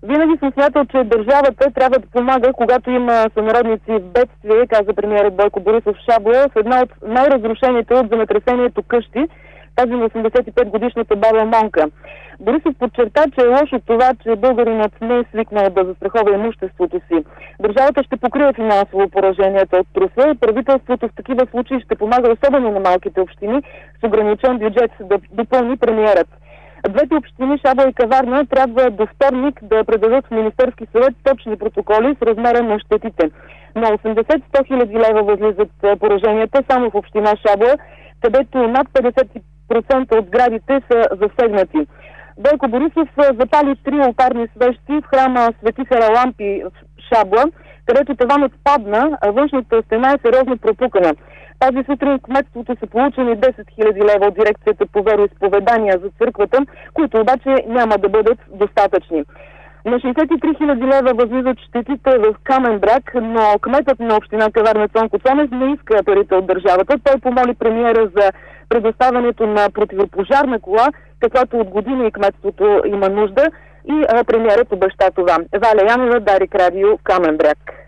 Винаги съм смятал, че държавата трябва да помага, когато има сънародници в бедствие, каза премиерът Бойко Борисов в Шабла, в една от най-разрушените от земетресението къщи, тази на 85-годишната баба Монка. Борисов подчерта, че е лошо това, че българинът не е свикнал да застрахова имуществото си. Държавата ще покрие финансово пораженията от труса и правителството в такива случаи ще помага особено на малките общини с ограничен бюджет, да допълни премиерът. Двете общини Шабла и Каварна трябва до вторник да предадат в Министерски съвет точни протоколи с размера на щетите. На 80-100 хиляди лева възлизат пораженията само в община Шабла, където над 50% от сградите са засегнати. Бойко Борисов запали 3 олтарни свещи в храма Свети Харалампи в Шабла, където таванът падна, а външната стена е сериозно пропукана. Тази сутрин в кметството са получени 10 000 лева от дирекцията по вероизповедания за църквата, които обаче няма да бъдат достатъчни. На 63 000 лева възлизат щетите в Камен бряг, но кметът на община Каварна Цонко Цонев не иска парите от държавата. Той помоли премиера за предоставянето на противопожарна кола, каквато от години кметството има нужда, и премиерът обеща това. Валя Янева, Дарик Радио, Камен бряг.